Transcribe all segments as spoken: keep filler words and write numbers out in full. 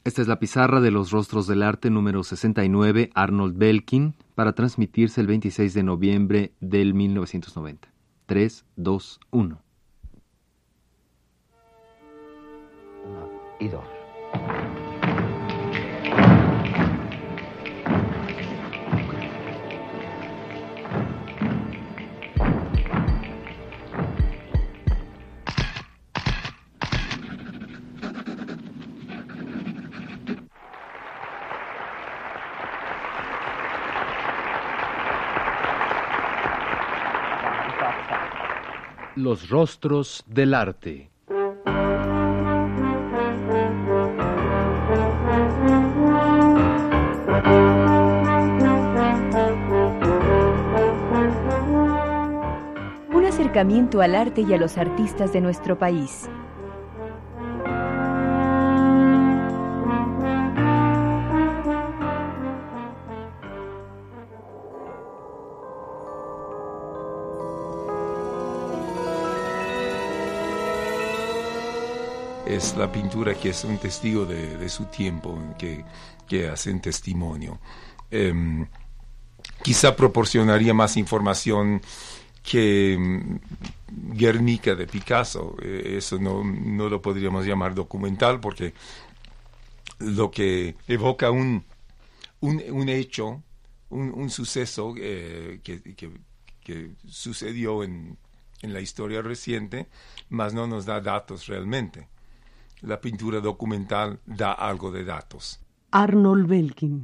Esta es la pizarra de los rostros del arte número sesenta y nueve, Arnold Belkin, para transmitirse el veintiséis de noviembre del mil novecientos noventa. tres, dos, uno. Uno y dos. Los rostros del arte. Un acercamiento al arte y a los artistas de nuestro país. Es la pintura que es un testigo de, de su tiempo, que, que hacen testimonio. Eh, quizá proporcionaría más información que um, Guernica de Picasso. Eh, eso no, no lo podríamos llamar documental, porque lo que evoca un, un, un hecho, un, un suceso eh, que, que, que sucedió en, en la historia reciente, mas no nos da datos realmente. La pintura documental da algo de datos. Arnold Belkin.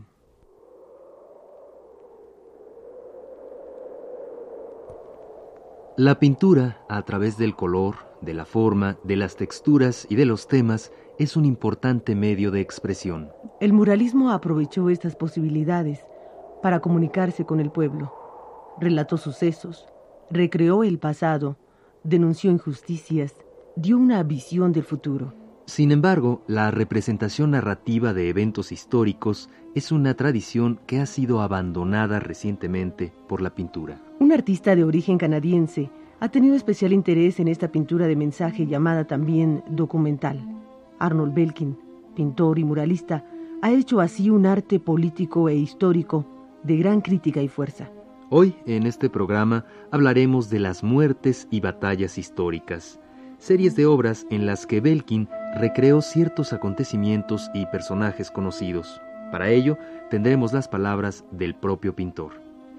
La pintura, a través del color, de la forma, de las texturas y de los temas, es un importante medio de expresión. El muralismo aprovechó estas posibilidades para comunicarse con el pueblo. Relató sucesos, recreó el pasado, denunció injusticias, dio una visión del futuro. Sin embargo, la representación narrativa de eventos históricos es una tradición que ha sido abandonada recientemente por la pintura. Un artista de origen canadiense ha tenido especial interés en esta pintura de mensaje llamada también documental. Arnold Belkin, pintor y muralista, ha hecho así un arte político e histórico de gran crítica y fuerza. Hoy, en este programa, hablaremos de las muertes y batallas históricas, series de obras en las que Belkin recreó ciertos acontecimientos y personajes conocidos. Para ello, tendremos las palabras del propio pintor.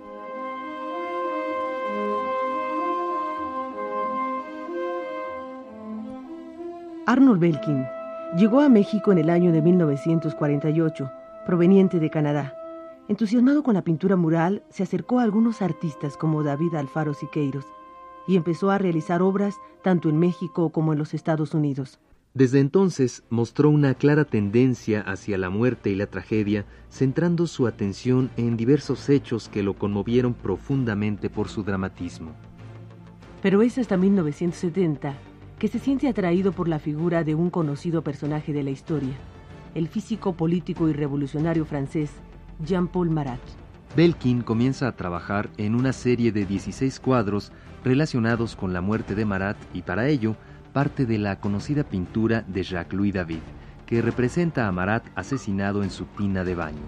Arnold Belkin llegó a México en el año de mil novecientos cuarenta y ocho, proveniente de Canadá. Entusiasmado con la pintura mural, se acercó a algunos artistas como David Alfaro Siqueiros y empezó a realizar obras tanto en México como en los Estados Unidos. Desde entonces mostró una clara tendencia hacia la muerte y la tragedia, centrando su atención en diversos hechos que lo conmovieron profundamente por su dramatismo. Pero es hasta mil novecientos setenta que se siente atraído por la figura de un conocido personaje de la historia, el físico, político y revolucionario francés Jean-Paul Marat. Belkin comienza a trabajar en una serie de dieciséis cuadros relacionados con la muerte de Marat y para ello parte de la conocida pintura de Jacques-Louis David, que representa a Marat asesinado en su tina de baño.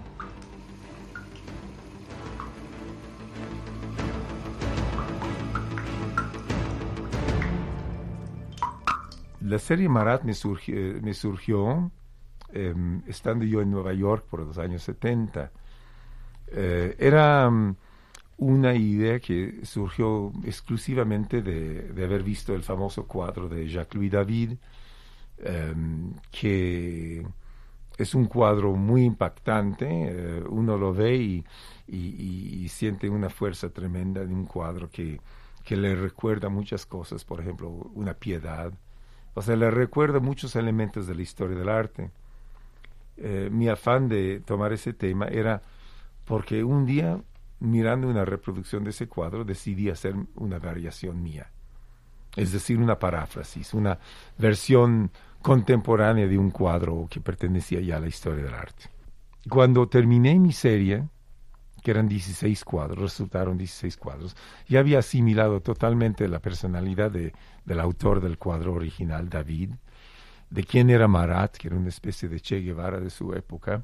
La serie Marat me surgió, me surgió eh, estando yo en Nueva York por los años setenta. Eh, era um, una idea que surgió exclusivamente de, de haber visto el famoso cuadro de Jacques-Louis David, eh, que es un cuadro muy impactante. Eh, uno lo ve y, y, y, y siente una fuerza tremenda de un cuadro que, que le recuerda muchas cosas, por ejemplo, una piedad. O sea, le recuerda muchos elementos de la historia del arte. Eh, mi afán de tomar ese tema era porque un día, mirando una reproducción de ese cuadro, decidí hacer una variación mía. Es decir, una paráfrasis, una versión contemporánea de un cuadro que pertenecía ya a la historia del arte. Cuando terminé mi serie, que eran dieciséis cuadros, resultaron dieciséis cuadros, ya había asimilado totalmente la personalidad de, del autor del cuadro original, David, de quién era Marat, que era una especie de Che Guevara de su época,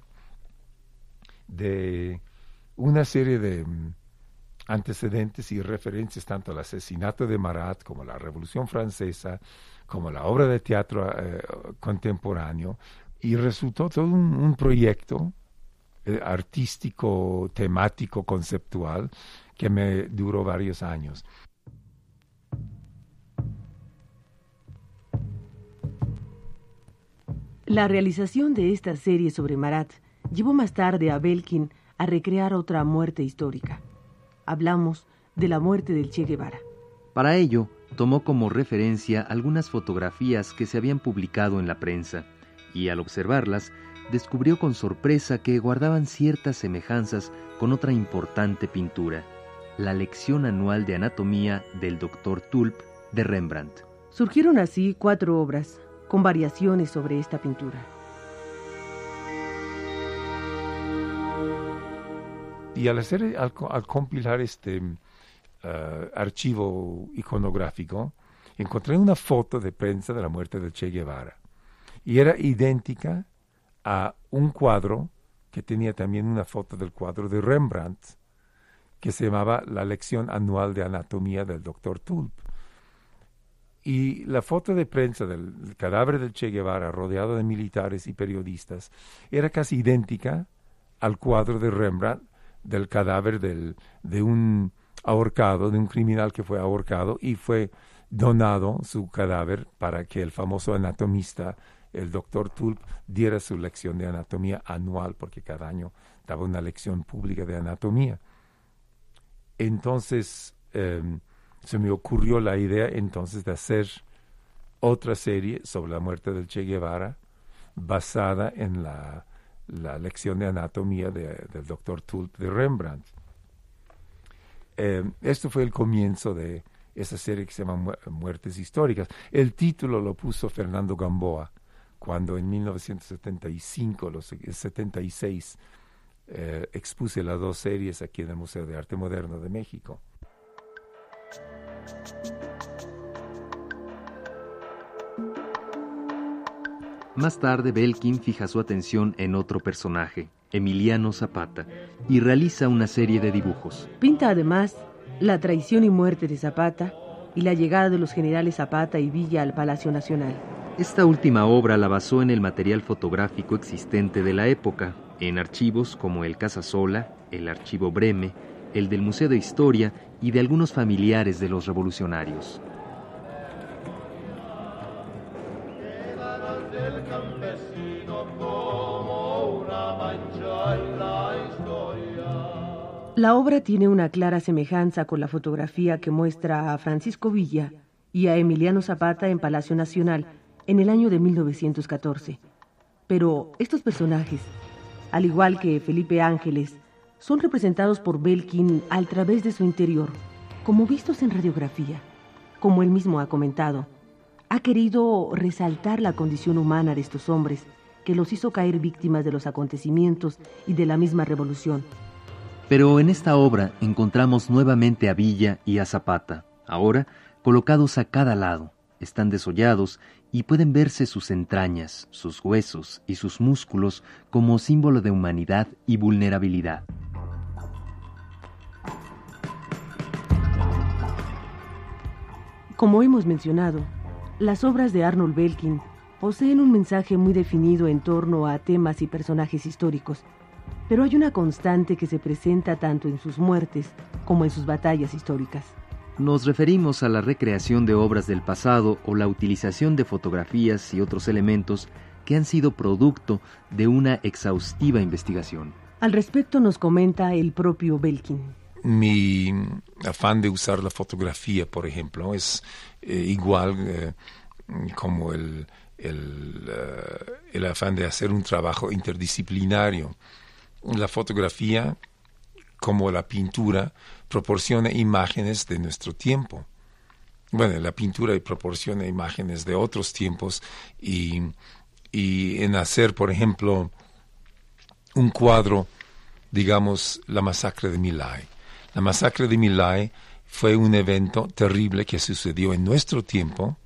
de una serie de um, antecedentes y referencias tanto al asesinato de Marat como a la Revolución Francesa, como a la obra de teatro eh, contemporáneo, y resultó todo un, un proyecto eh, artístico, temático, conceptual, que me duró varios años. La realización de esta serie sobre Marat llevó más tarde a Belkin a recrear otra muerte histórica. Hablamos de la muerte del Che Guevara. Para ello, tomó como referencia algunas fotografías que se habían publicado en la prensa y, al observarlas, descubrió con sorpresa que guardaban ciertas semejanzas con otra importante pintura, la lección anual de anatomía del doctor Tulp de Rembrandt. Surgieron así cuatro obras, con variaciones sobre esta pintura. Y al hacer, al, al compilar este uh, archivo iconográfico, encontré una foto de prensa de la muerte de Che Guevara. Y era idéntica a un cuadro que tenía también una foto del cuadro de Rembrandt, que se llamaba La lección anual de anatomía del doctor Tulp. Y la foto de prensa del cadáver del Che Guevara, rodeado de militares y periodistas, era casi idéntica al cuadro de Rembrandt del cadáver del, de un ahorcado, de un criminal que fue ahorcado, y fue donado su cadáver para que el famoso anatomista, el doctor Tulp, diera su lección de anatomía anual, porque cada año daba una lección pública de anatomía. Entonces, eh, se me ocurrió la idea entonces de hacer otra serie sobre la muerte del Che Guevara, basada en la, la lección de anatomía de, del doctor Tulp de Rembrandt. Eh, esto fue el comienzo de esa serie que se llama Muertes Históricas. El título lo puso Fernando Gamboa, cuando en mil novecientos setenta y cinco, los setenta y seis, eh, expuse las dos series aquí en el Museo de Arte Moderno de México. Más tarde, Belkin fija su atención en otro personaje, Emiliano Zapata, y realiza una serie de dibujos. Pinta además la traición y muerte de Zapata y la llegada de los generales Zapata y Villa al Palacio Nacional. Esta última obra la basó en el material fotográfico existente de la época, en archivos como el Casasola, el Archivo Breme, el del Museo de Historia y de algunos familiares de los revolucionarios. La obra tiene una clara semejanza con la fotografía que muestra a Francisco Villa y a Emiliano Zapata en Palacio Nacional en el año de mil novecientos catorce. Pero estos personajes, al igual que Felipe Ángeles, son representados por Belkin a través de su interior, como vistos en radiografía. Como él mismo ha comentado, ha querido resaltar la condición humana de estos hombres que los hizo caer víctimas de los acontecimientos y de la misma revolución. Pero en esta obra encontramos nuevamente a Villa y a Zapata, ahora colocados a cada lado. Están desollados y pueden verse sus entrañas, sus huesos y sus músculos como símbolo de humanidad y vulnerabilidad. Como hemos mencionado, las obras de Arnold Belkin poseen un mensaje muy definido en torno a temas y personajes históricos, pero hay una constante que se presenta tanto en sus muertes como en sus batallas históricas. Nos referimos a la recreación de obras del pasado o la utilización de fotografías y otros elementos que han sido producto de una exhaustiva investigación. Al respecto nos comenta el propio Belkin. Mi afán de usar la fotografía, por ejemplo, es eh, igual eh, como el, el, uh, el afán de hacer un trabajo interdisciplinario. La fotografía, como la pintura, proporciona imágenes de nuestro tiempo. Bueno, la pintura proporciona imágenes de otros tiempos y, y en hacer, por ejemplo, un cuadro, digamos, la masacre de My Lai. La masacre de My Lai fue un evento terrible que sucedió en nuestro tiempo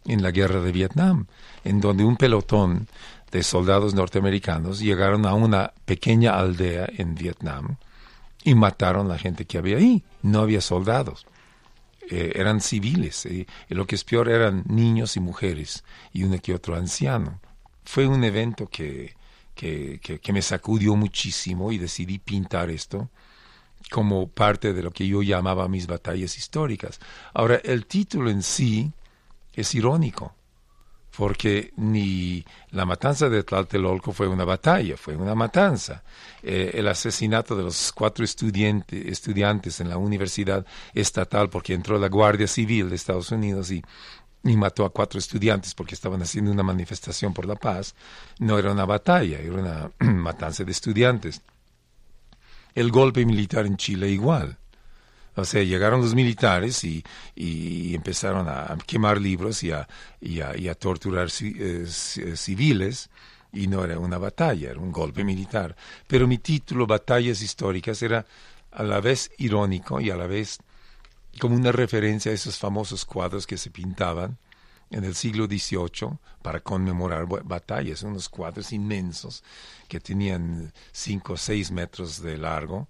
en la guerra de Vietnam, en donde un pelotón de soldados norteamericanos llegaron a una pequeña aldea en Vietnam y mataron a la gente que había ahí. No había soldados, eh, eran civiles, eh, y lo que es peor eran niños y mujeres y uno que otro anciano. Fue un evento que, que, que, que me sacudió muchísimo y decidí pintar esto como parte de lo que yo llamaba mis batallas históricas. Ahora, el título en sí es irónico, porque ni la matanza de Tlatelolco fue una batalla, fue una matanza. Eh, el asesinato de los cuatro estudiante, estudiantes en la universidad estatal, porque entró la Guardia Civil de Estados Unidos y, y mató a cuatro estudiantes porque estaban haciendo una manifestación por la paz, no era una batalla, era una matanza de estudiantes. El golpe militar en Chile igual. O sea, llegaron los militares y, y empezaron a quemar libros y a, y a, y a torturar ci, eh, civiles, y no era una batalla, era un golpe militar. Pero mi título, Batallas Históricas, era a la vez irónico y a la vez como una referencia a esos famosos cuadros que se pintaban en el siglo dieciocho para conmemorar batallas, unos cuadros inmensos que tenían cinco o seis metros de largo.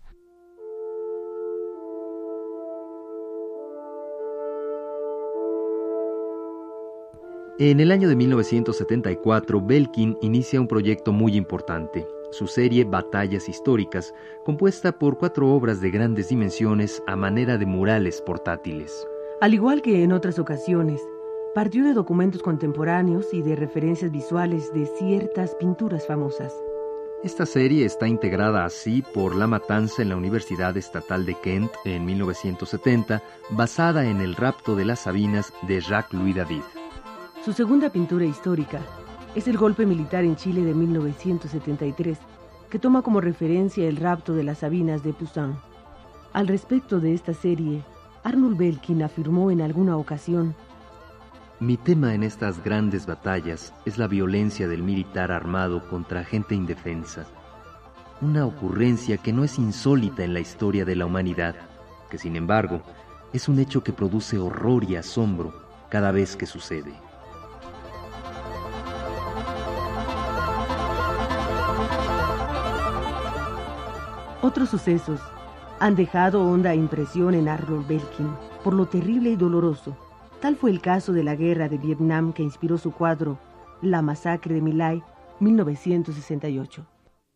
En el año de mil novecientos setenta y cuatro, Belkin inicia un proyecto muy importante, su serie Batallas Históricas, compuesta por cuatro obras de grandes dimensiones a manera de murales portátiles. Al igual que en otras ocasiones, partió de documentos contemporáneos y de referencias visuales de ciertas pinturas famosas. Esta serie está integrada así por la matanza en la Universidad Estatal de Kent en mil novecientos setenta, basada en el rapto de las Sabinas de Jacques-Louis David. Su segunda pintura histórica es el golpe militar en Chile de mil novecientos setenta y tres, que toma como referencia el rapto de las Sabinas de Poussin. Al respecto de esta serie, Arnold Belkin afirmó en alguna ocasión: mi tema en estas grandes batallas es la violencia del militar armado contra gente indefensa. Una ocurrencia que no es insólita en la historia de la humanidad, que sin embargo es un hecho que produce horror y asombro cada vez que sucede. Otros sucesos han dejado honda impresión en Arnold Belkin por lo terrible y doloroso. Tal fue el caso de la guerra de Vietnam que inspiró su cuadro La masacre de My Lai, mil novecientos sesenta y ocho.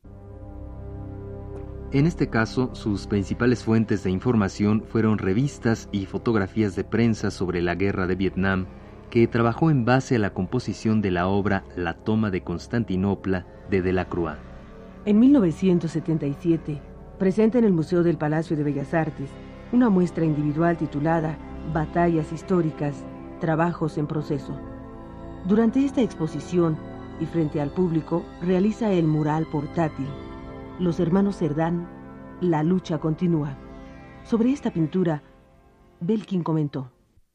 En este caso, sus principales fuentes de información fueron revistas y fotografías de prensa sobre la guerra de Vietnam, que trabajó en base a la composición de la obra La toma de Constantinopla de Delacroix. En mil novecientos setenta y siete, presenta en el Museo del Palacio de Bellas Artes una muestra individual titulada Batallas Históricas, Trabajos en Proceso. Durante esta exposición y frente al público, realiza el mural portátil Los hermanos Cerdán, la lucha continúa. Sobre esta pintura, Belkin comentó: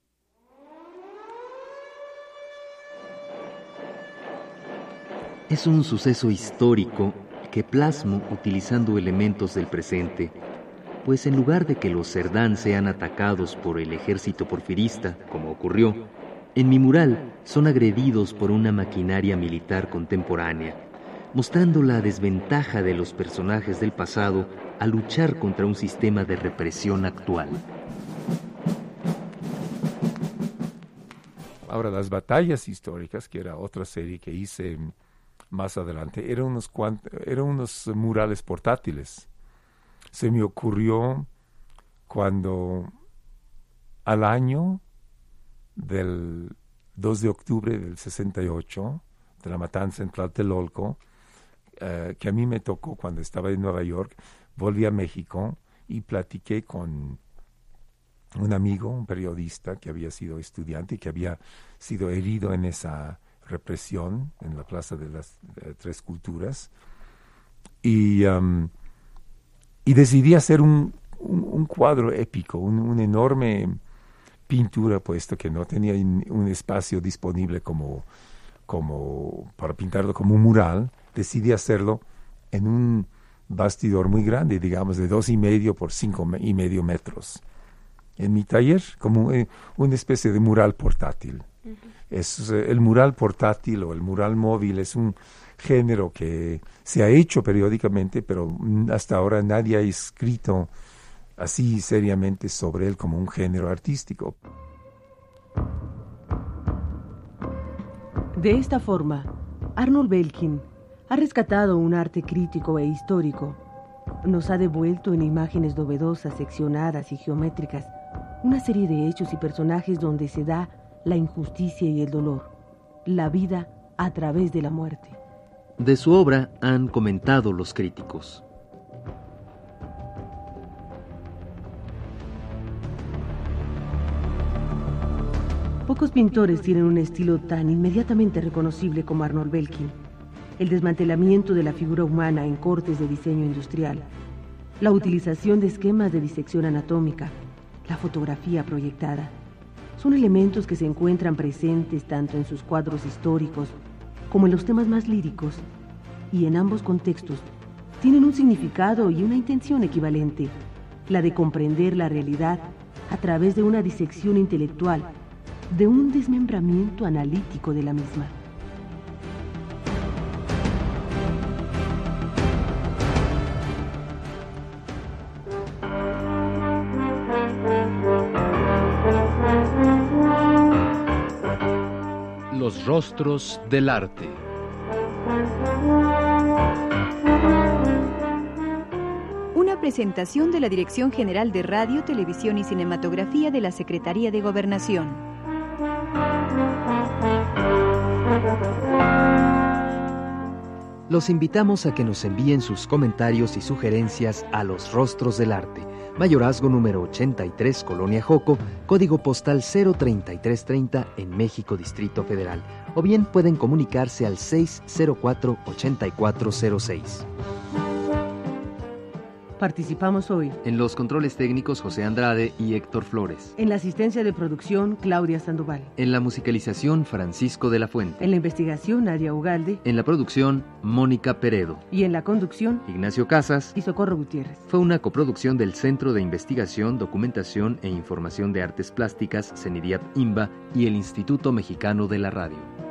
es un suceso histórico que plasmo utilizando elementos del presente, pues en lugar de que los Cerdán sean atacados por el ejército porfirista, como ocurrió, en mi mural son agredidos por una maquinaria militar contemporánea, mostrando la desventaja de los personajes del pasado al luchar contra un sistema de represión actual. Ahora, las batallas históricas, que era otra serie que hice más adelante, eran unos, cuant- eran unos murales portátiles. Se me ocurrió cuando al año del dos de octubre del sesenta y ocho, de la matanza en Tlatelolco, eh, que a mí me tocó cuando estaba en Nueva York, volví a México y platiqué con un amigo, un periodista que había sido estudiante y que había sido herido en esa represión en la Plaza de las eh, Tres Culturas, y, um, y decidí hacer un, un, un cuadro épico, un, una enorme pintura, puesto que no tenía in, un espacio disponible como, como para pintarlo como un mural. Decidí hacerlo en un bastidor muy grande, digamos de dos y medio por cinco y medio metros, en mi taller, como eh, una especie de mural portátil. Uh-huh. Es, eh, el mural portátil o el mural móvil es un género que se ha hecho periódicamente, pero hasta ahora nadie ha escrito así seriamente sobre él como un género artístico. De esta forma, Arnold Belkin ha rescatado un arte crítico e histórico. Nos ha devuelto en imágenes novedosas, seccionadas y geométricas una serie de hechos y personajes donde se da la injusticia y el dolor, la vida a través de la muerte. De su obra han comentado los críticos. Pocos pintores tienen un estilo tan inmediatamente reconocible como Arnold Belkin. El desmantelamiento de la figura humana en cortes de diseño industrial, la utilización de esquemas de disección anatómica, la fotografía proyectada, son elementos que se encuentran presentes tanto en sus cuadros históricos como en los temas más líricos, y en ambos contextos tienen un significado y una intención equivalente, la de comprender la realidad a través de una disección intelectual, de un desmembramiento analítico de la misma. Los rostros del arte. Una presentación de la Dirección General de Radio, Televisión y Cinematografía de la Secretaría de Gobernación. Los invitamos a que nos envíen sus comentarios y sugerencias a Los Rostros del Arte, Mayorazgo número ochenta y tres, Colonia Joco, código postal cero treinta y tres treinta en México, Distrito Federal, o bien pueden comunicarse al seis cero cuatro, ochenta y cuatro cero seis. Participamos hoy En los controles técnicos, José Andrade y Héctor Flores. en la asistencia de producción, Claudia Sandoval. En la musicalización, Francisco de la Fuente. En la investigación, Nadia Ugalde. En la producción, Mónica Peredo. Y en la conducción, Ignacio Casas. y Socorro Gutiérrez. Fue una coproducción del Centro de Investigación, Documentación e Información de Artes Plásticas, CENIDIAP-INBA, y el Instituto Mexicano de la Radio.